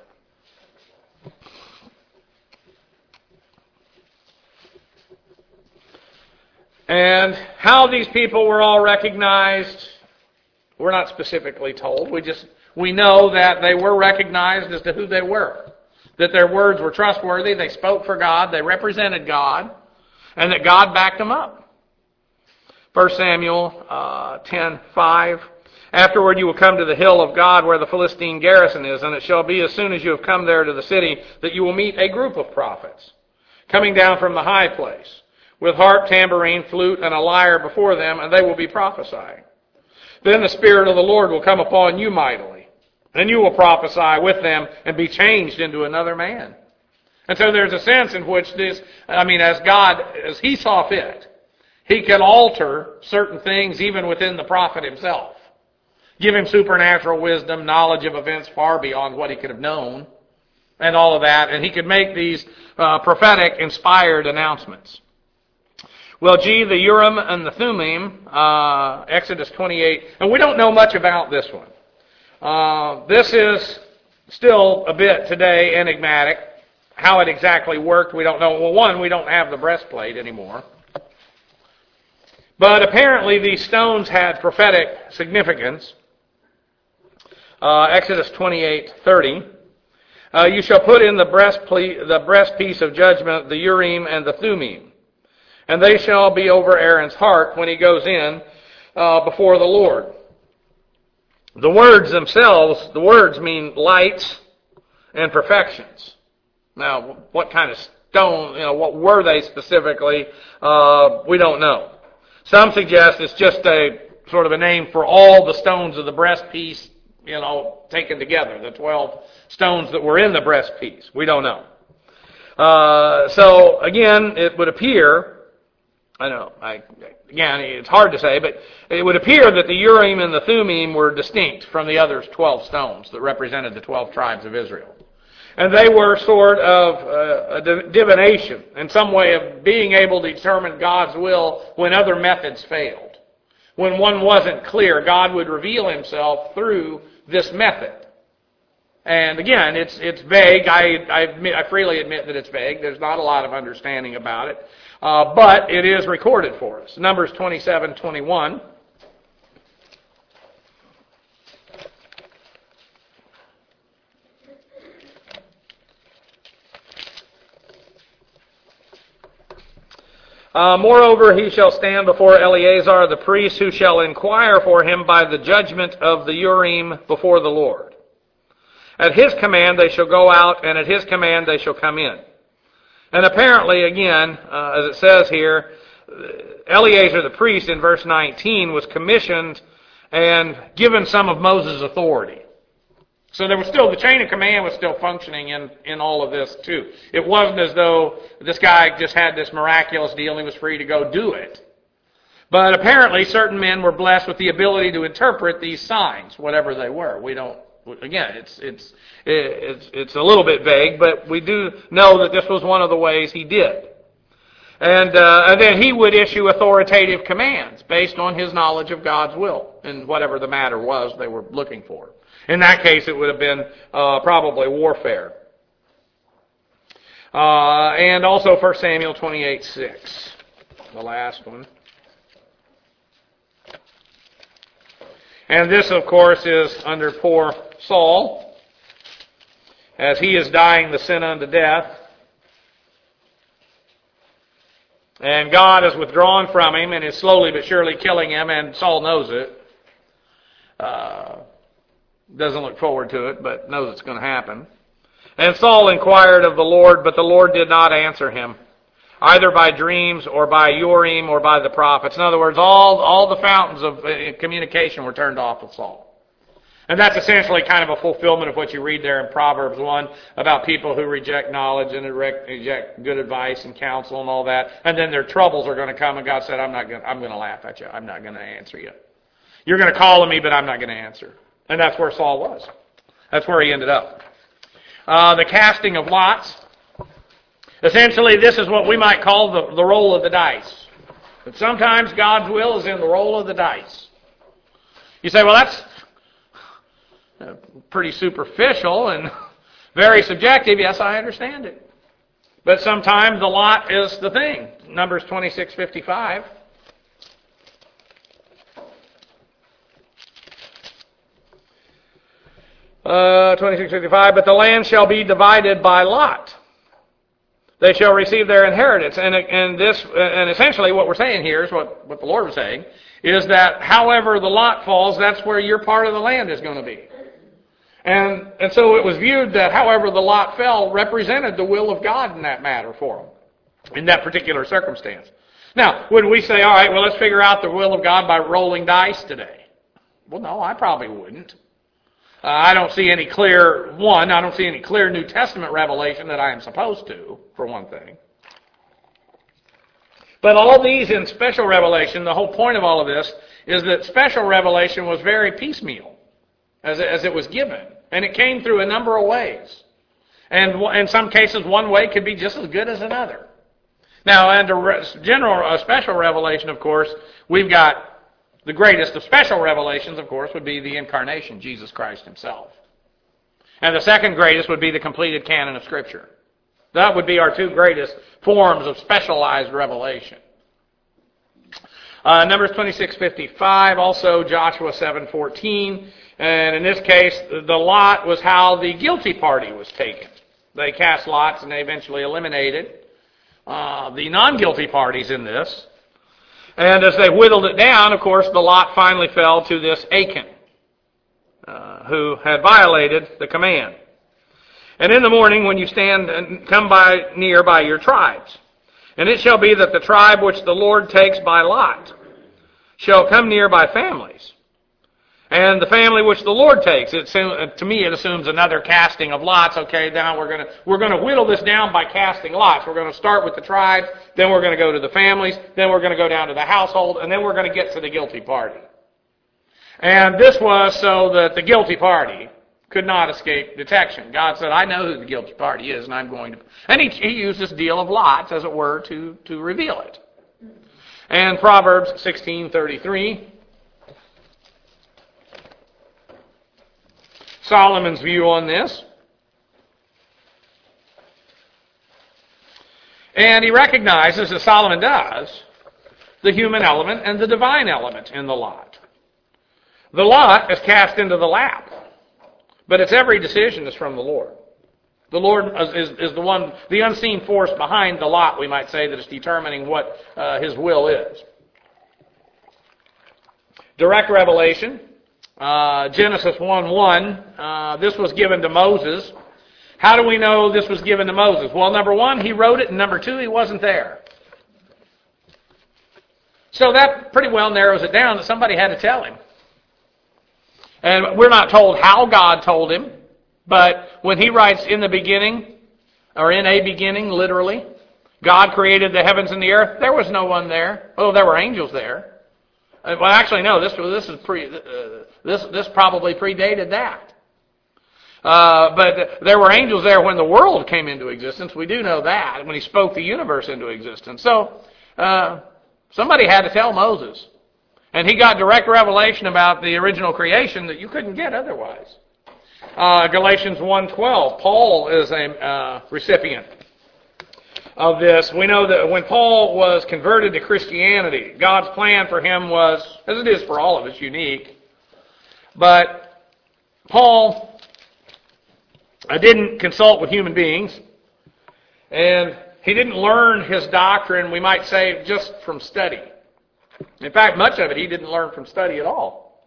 And how these people were all recognized, we're not specifically told. We know that they were recognized as to who they were. That their words were trustworthy, they spoke for God, they represented God, and that God backed them up. 1 Samuel 10:5. Afterward you will come to the hill of God where the Philistine garrison is, and it shall be as soon as you have come there to the city that you will meet a group of prophets coming down from the high place. with harp, tambourine, flute, and a lyre before them, and they will be prophesying. Then the Spirit of the Lord will come upon you mightily, and you will prophesy with them and be changed into another man. And so there's a sense in which as He saw fit, He can alter certain things even within the prophet himself. Give him supernatural wisdom, knowledge of events far beyond what he could have known, and all of that. And he could make these prophetic, inspired announcements. Well, the Urim and the Thummim, Exodus 28, and we don't know much about this one. This is still a bit today enigmatic. How it exactly worked, we don't know. Well, one, we don't have the breastplate anymore. But apparently these stones had prophetic significance. Exodus 28:30. You shall put in the breastpiece of judgment, the Urim and the Thummim, and they shall be over Aaron's heart when he goes in before the Lord. The words themselves, the words mean lights and perfections. Now, what kind of stone, what were they specifically? We don't know. Some suggest it's just a sort of a name for all the stones of the breastpiece, taken together, the 12 stones that were in the breastpiece. We don't know. So, again, it would appear, it's hard to say, but it would appear that the Urim and the Thummim were distinct from the other 12 stones that represented the 12 tribes of Israel. And they were sort of a divination, in some way of being able to determine God's will when other methods failed. When one wasn't clear, God would reveal Himself through this method. And again, it's vague. I freely admit that it's vague. There's not a lot of understanding about it. But it is recorded for us. Numbers 27:21. Moreover, he shall stand before Eleazar the priest, who shall inquire for him by the judgment of the Urim before the Lord. At his command they shall go out, and at his command they shall come in. And apparently, again, as it says here, Eleazar the priest in verse 19 was commissioned and given some of Moses' authority. So there was still, the chain of command was still functioning in all of this too. It wasn't as though this guy just had this miraculous deal and he was free to go do it. But apparently certain men were blessed with the ability to interpret these signs, whatever they were. We don't, again, it's a little bit vague, but we do know that this was one of the ways he did. And then he would issue authoritative commands based on his knowledge of God's will and whatever the matter was they were looking for. In that case, it would have been probably warfare. And also 1 Samuel 28:6, the last one. And this, of course, is under poor Saul, as he is dying the sin unto death. And God has withdrawn from him and is slowly but surely killing him, and Saul knows it. Doesn't look forward to it, but knows it's going to happen. And Saul inquired of the Lord, but the Lord did not answer him, either by dreams or by Urim or by the prophets. In other words, all the fountains of communication were turned off with Saul. And that's essentially kind of a fulfillment of what you read there in Proverbs 1 about people who reject knowledge and reject good advice and counsel and all that. And then their troubles are going to come, and God said, I'm going to laugh at you. I'm not going to answer you. You're going to call on me, but I'm not going to answer. And that's where Saul was. That's where he ended up. The casting of lots. Essentially, this is what we might call the roll of the dice. But sometimes God's will is in the roll of the dice. You say, well, that's pretty superficial and very subjective. Yes, I understand it. But sometimes the lot is the thing. Numbers 26:55. 26:55, but the land shall be divided by lot. They shall receive their inheritance. And essentially what we're saying here is what the Lord was saying, is that however the lot falls, that's where your part of the land is going to be. And so it was viewed that however the lot fell represented the will of God in that matter for them, in that particular circumstance. Now, would we say, all right, well, let's figure out the will of God by rolling dice today? Well, no, I probably wouldn't. I don't see any clear New Testament revelation that I am supposed to, for one thing. But all these in special revelation, the whole point of all of this is that special revelation was very piecemeal as it was given. And it came through a number of ways. And in some cases, one way could be just as good as another. Now, under special revelation, of course, we've got the greatest of special revelations, of course, would be the incarnation, Jesus Christ himself. And the second greatest would be the completed canon of Scripture. That would be our two greatest forms of specialized revelation. Numbers 26:55, also Joshua 7:14. And in this case, the lot was how the guilty party was taken. They cast lots and they eventually eliminated the non-guilty parties in this. And as they whittled it down, of course, the lot finally fell to this Achan, who had violated the command. And in the morning, when you stand and come near by your tribes, and it shall be that the tribe which the Lord takes by lot shall come near by families. And the family which the Lord takes, to me it assumes another casting of lots. Okay, now we're going to whittle this down by casting lots. We're going to start with the tribes, then we're going to go to the families, then we're going to go down to the household, and then we're going to get to the guilty party. And this was so that the guilty party could not escape detection. God said, I know who the guilty party is, and I'm going to... And he used this deal of lots, as it were, to reveal it. And Proverbs 16:33, Solomon's view on this. And he recognizes, as Solomon does, the human element and the divine element in the lot. The lot is cast into the lap, but its every decision is from the Lord. The Lord is the one, the unseen force behind the lot, we might say, that is determining what His will is. Direct revelation. Genesis 1:1, this was given to Moses. How do we know this was given to Moses? Well, number one, he wrote it, and number two, he wasn't there. So that pretty well narrows it down that somebody had to tell him. And we're not told how God told him, but when he writes in the beginning, or in a beginning, literally, God created the heavens and the earth, there was no one there. Oh, there were angels there. Well, actually, no. This probably predated that. But there were angels there when the world came into existence. We do know that, when He spoke the universe into existence. So somebody had to tell Moses, and he got direct revelation about the original creation that you couldn't get otherwise. Galatians 1:12. Paul is a recipient of this. We know that when Paul was converted to Christianity, God's plan for him was, as it is for all of us, unique. But Paul didn't consult with human beings, and he didn't learn his doctrine, we might say, just from study. In fact, much of it he didn't learn from study at all.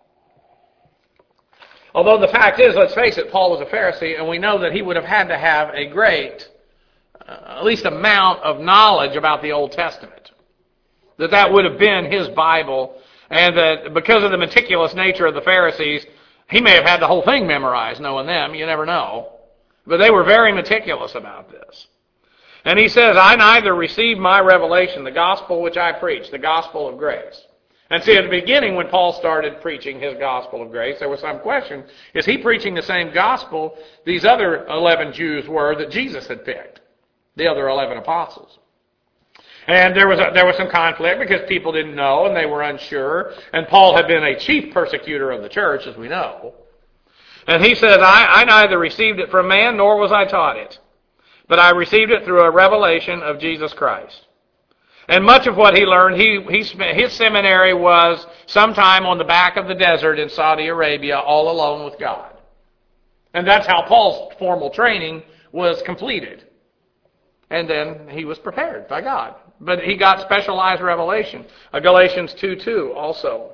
Although the fact is, let's face it, Paul was a Pharisee, and we know that he would have had to have a great at least amount of knowledge about the Old Testament. That would have been his Bible, and that because of the meticulous nature of the Pharisees, he may have had the whole thing memorized, knowing them, you never know. But they were very meticulous about this. And he says, I neither received my revelation, the gospel which I preach, the gospel of grace. And see, at the beginning, when Paul started preaching his gospel of grace, there was some question, is he preaching the same gospel these other 11 Jews were that Jesus had picked? The other 11 apostles. And there was some conflict because people didn't know and they were unsure. And Paul had been a chief persecutor of the church, as we know. And he says, I neither received it from man nor was I taught it, but I received it through a revelation of Jesus Christ. And much of what he learned, his seminary was sometime on the back of the desert in Saudi Arabia, all alone with God. And that's how Paul's formal training was completed. And then he was prepared by God. But he got specialized revelation. Galatians 2:2 also.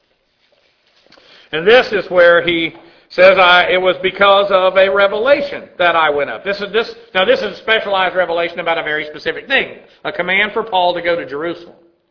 And this is where he says, it was because of a revelation that I went up. This is a specialized revelation about a very specific thing. A command for Paul to go to Jerusalem.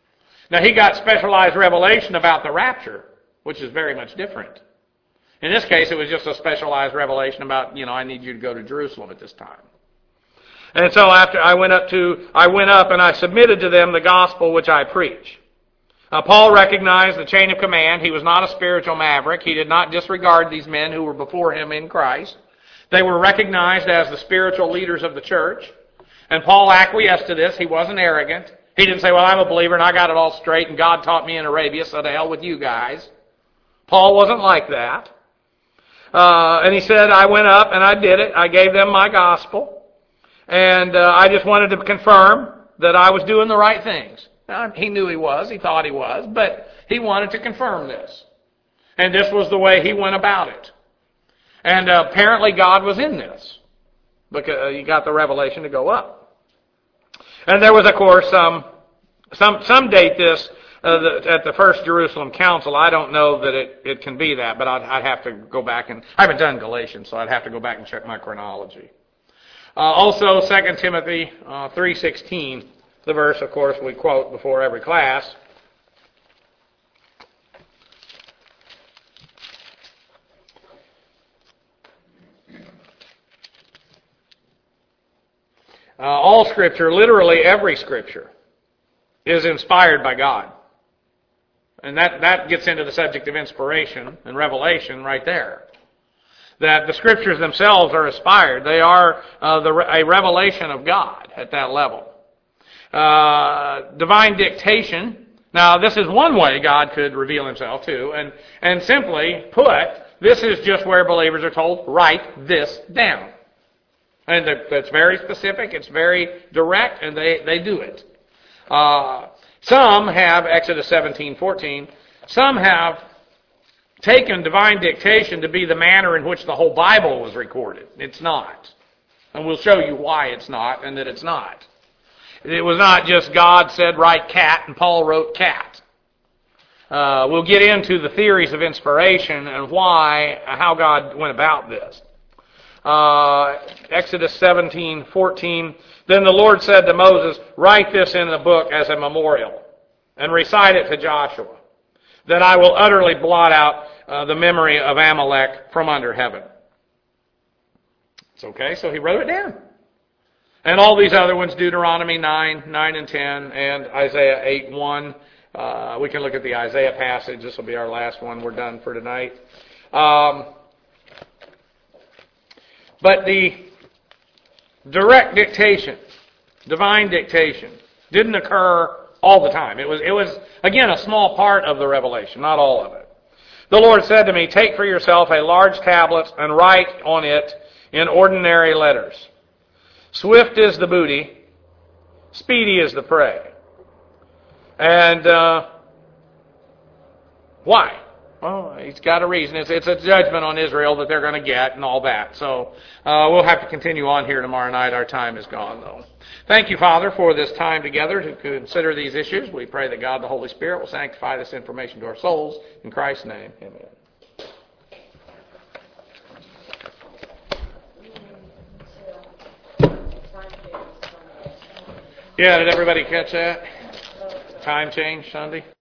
Now, he got specialized revelation about the rapture, which is very much different. In this case, it was just a specialized revelation about, I need you to go to Jerusalem at this time. And so after I went up and I submitted to them the gospel which I preach. Paul recognized the chain of command. He was not a spiritual maverick. He did not disregard these men who were before him in Christ. They were recognized as the spiritual leaders of the church. And Paul acquiesced to this. He wasn't arrogant. He didn't say, well, I'm a believer and I got it all straight and God taught me in Arabia, so to hell with you guys. Paul wasn't like that. And he said, I went up and I did it. I gave them my gospel. And I just wanted to confirm that I was doing the right things. Now, he knew he was. He thought he was. But he wanted to confirm this. And this was the way he went about it. And apparently God was in this. Because he got the revelation to go up. And there was, of course, some date this at the First Jerusalem Council. I don't know that it can be that, but I'd have to go back and I haven't done Galatians, so I'd have to go back and check my chronology. Also, 2 Timothy 3:16, the verse, of course, we quote before every class. All Scripture, literally every Scripture, is inspired by God. And that gets into the subject of inspiration and revelation right there. That the Scriptures themselves are inspired. They are a revelation of God at that level. Divine dictation. Now, this is one way God could reveal himself too. And simply put, this is just where believers are told, write this down. And that's very specific, it's very direct, and they do it. Some have, Exodus 17:14, some have taken divine dictation to be the manner in which the whole Bible was recorded. It's not. And we'll show you why it's not and that it's not. It was not just God said write cat and Paul wrote cat. We'll get into the theories of inspiration and how God went about this. Exodus 17:14, then the Lord said to Moses, write this in the book as a memorial and recite it to Joshua, that I will utterly blot out the memory of Amalek from under heaven. It's okay, so he wrote it down. And all these other ones, Deuteronomy 9 and 10, and Isaiah 8:1. We can look at the Isaiah passage. This will be our last one. We're done for tonight. But the direct dictation, divine dictation, didn't occur all the time. It was again, a small part of the revelation, not all of it. The Lord said to me, take for yourself a large tablet and write on it in ordinary letters. Swift is the booty, speedy is the prey. And why? Well, he's got a reason. It's a judgment on Israel that they're going to get and all that. So we'll have to continue on here tomorrow night. Our time is gone, though. Thank you, Father, for this time together to consider these issues. We pray that God, the Holy Spirit, will sanctify this information to our souls. In Christ's name, amen. Yeah, did everybody catch that? Time change Sunday?